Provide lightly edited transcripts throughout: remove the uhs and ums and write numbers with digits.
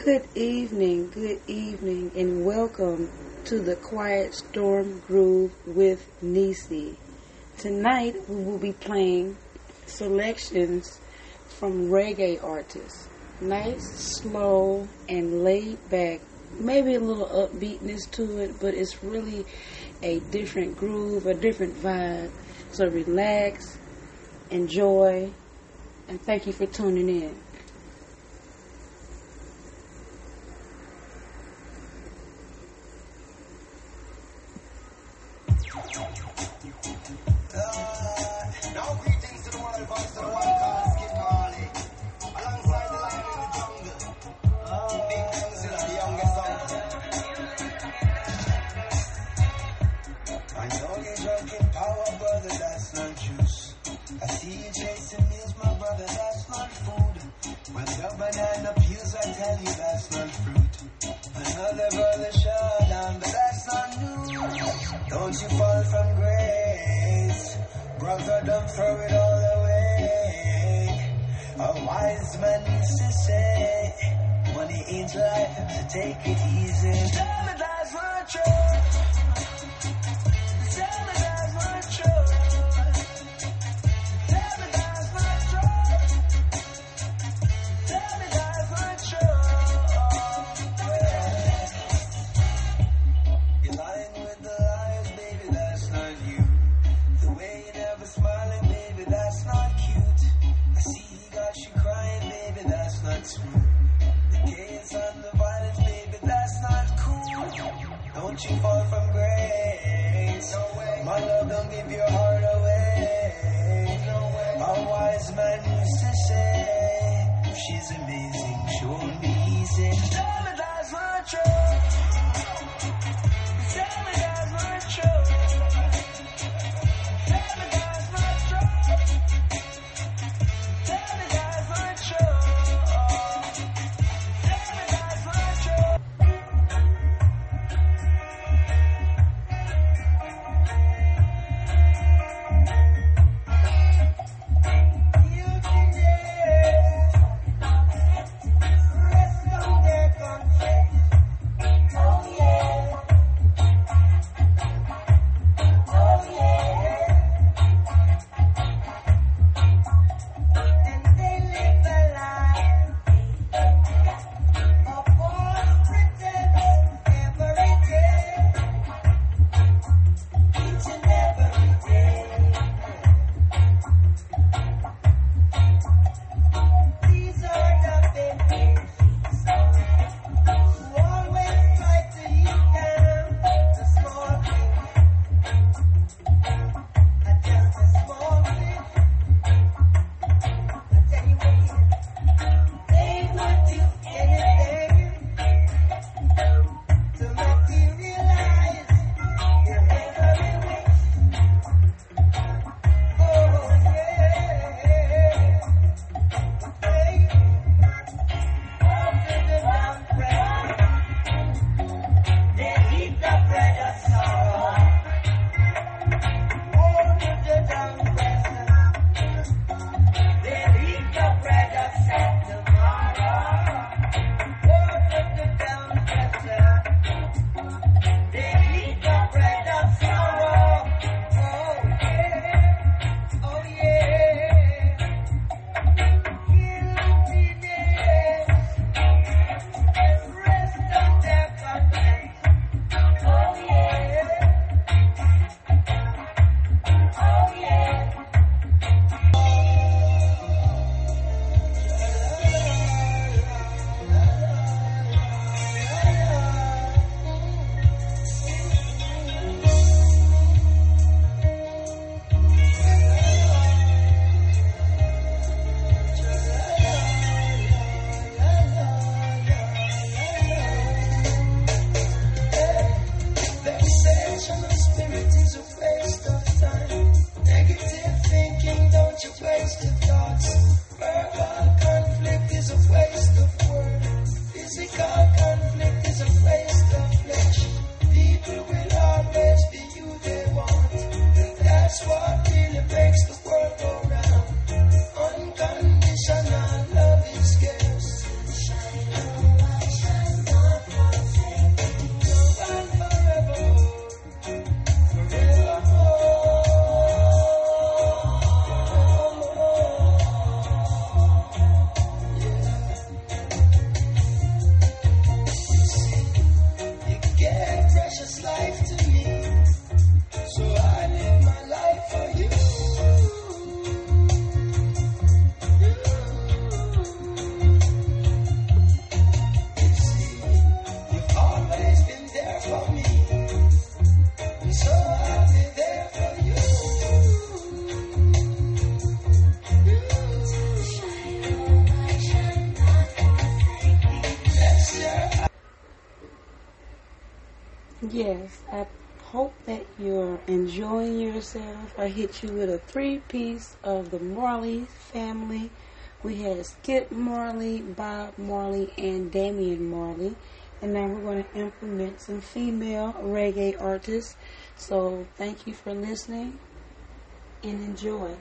Good evening, and welcome to the Quiet Storm Groove with Nisi. Tonight we will be playing selections from reggae artists. Nice, slow, and laid back. Maybe a little upbeatness to it, but it's really a different groove, a different vibe. So relax, enjoy, and thank you for tuning in. Now greetings to the world, voice to the one called Skip Marley. Alongside the lion in the jungle. Big Council the youngest son. I know you're drunk in power, brother, that's not juice. I see you chasing meals, my brother, that's not food. When the banana peels, I tell you that's not fruit. Another brother shut down, but that's not news. Don't you fall from grace. Brother, don't throw it all away. A wise man used to say, money ain't life, so take it easy. Tell me that's not true. Tell me that's not true. Tell me that's not true. Tell me that's not true. You're lying with the liars, baby, that's not you. The way you never smiling, baby, that's not cute. I see he got you crying, baby, that's not smooth. The chaos and the violence, baby, that's not cool. Yes, I hope that you're enjoying yourself. I hit you with a three-piece of the Marley family. We had Skip Marley, Bob Marley, and Damian Marley. And now we're going to implement some female reggae artists. So thank you for listening and enjoy.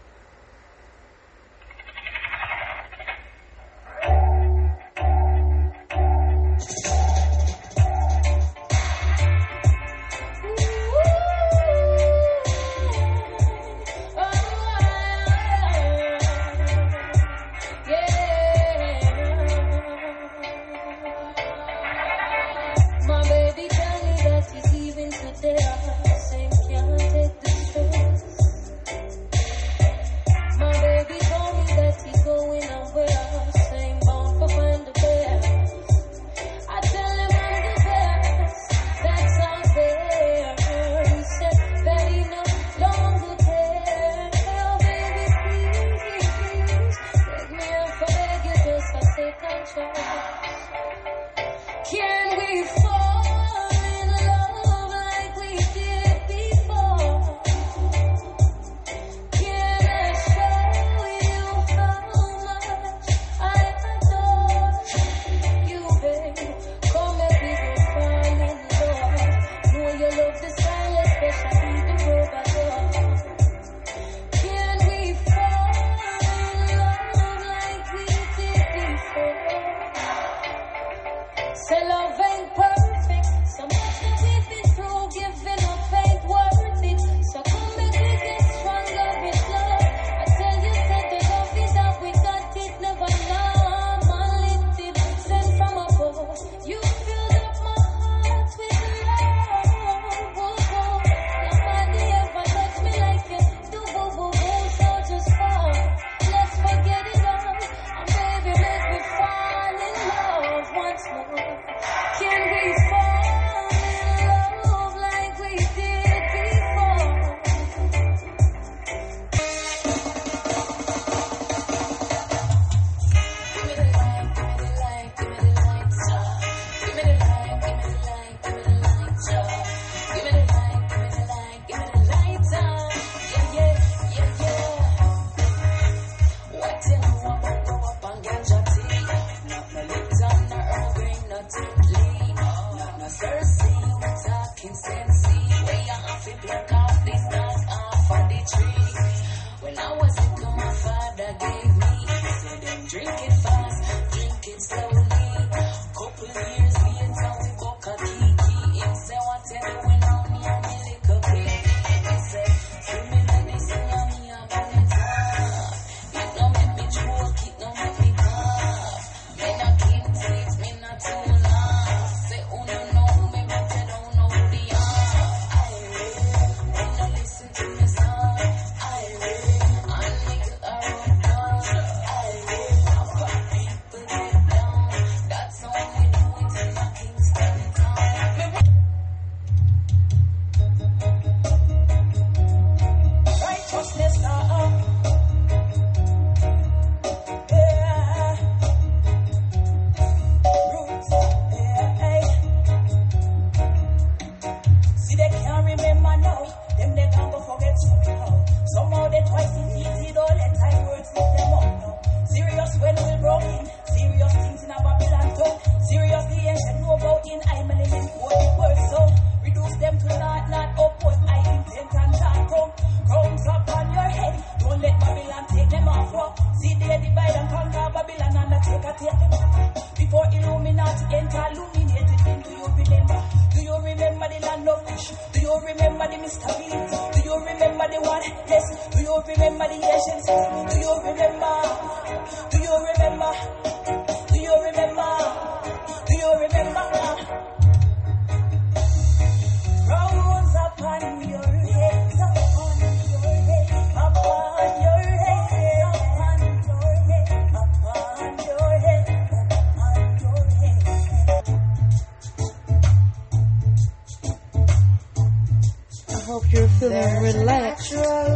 Hope you're feeling relaxed.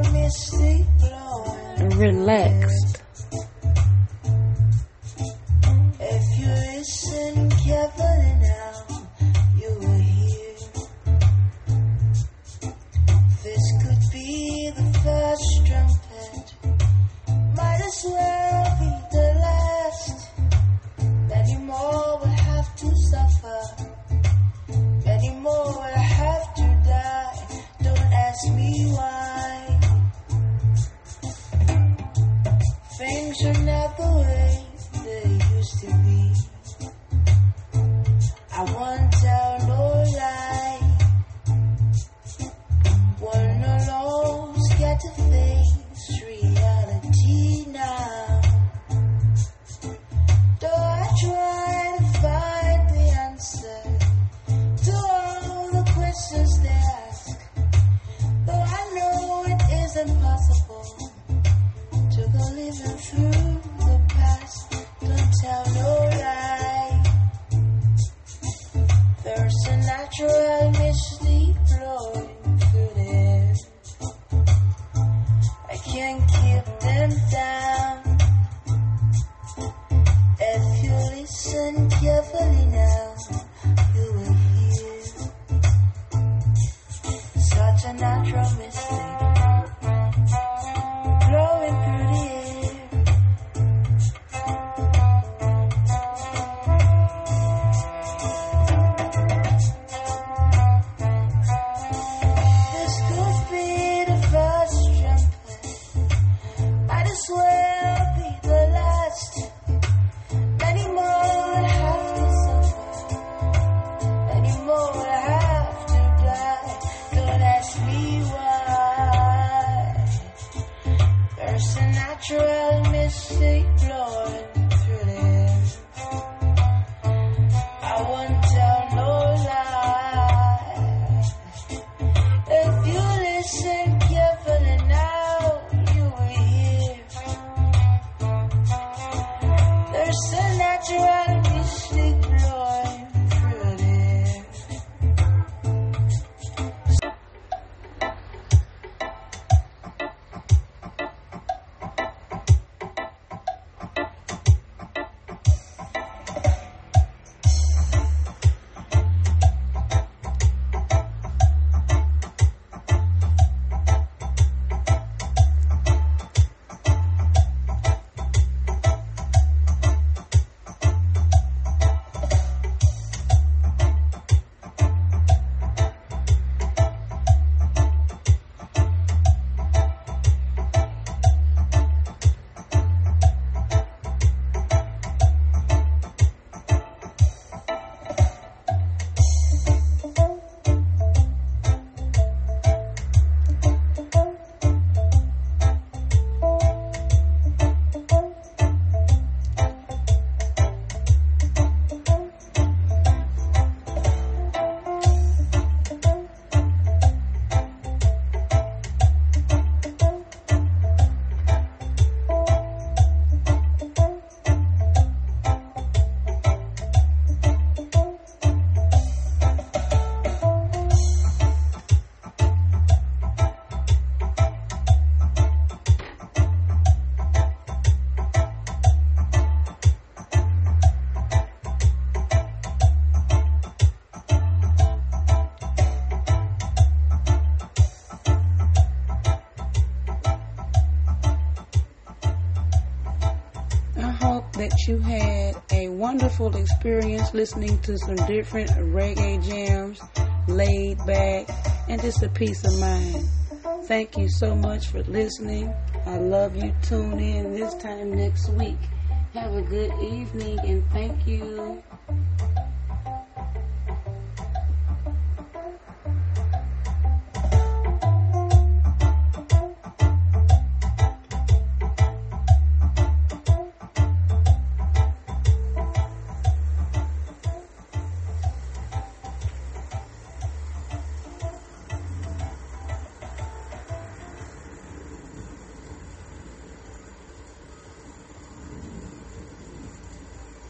Relaxed. If you listen carefully now, you will hear Things are not the way they used to be. I won't tell no lie. Wanna alone scared to face reality now. Though I try to find the answer to all the questions they ask, though I know it isn't possible to go living through the past. Don't tell no lie. There's a natural mystery flowing through them. I can't keep them down. If you listen carefully now, you will hear such a natural mystery flowing through the air. This could be the first trumpet, might as well be the last. Many more will have to suffer, many more will have to die. Don't ask me why. There's a natural mystic flowing through them. I won't tell no lie. If you listen carefully now, you will hear there's a natural mystic flowing through them. That you had a wonderful experience listening to some different reggae jams, laid back, and just a peace of mind. Thank you so much for listening. I love you. Tune in this time next week. Have a good evening and thank you.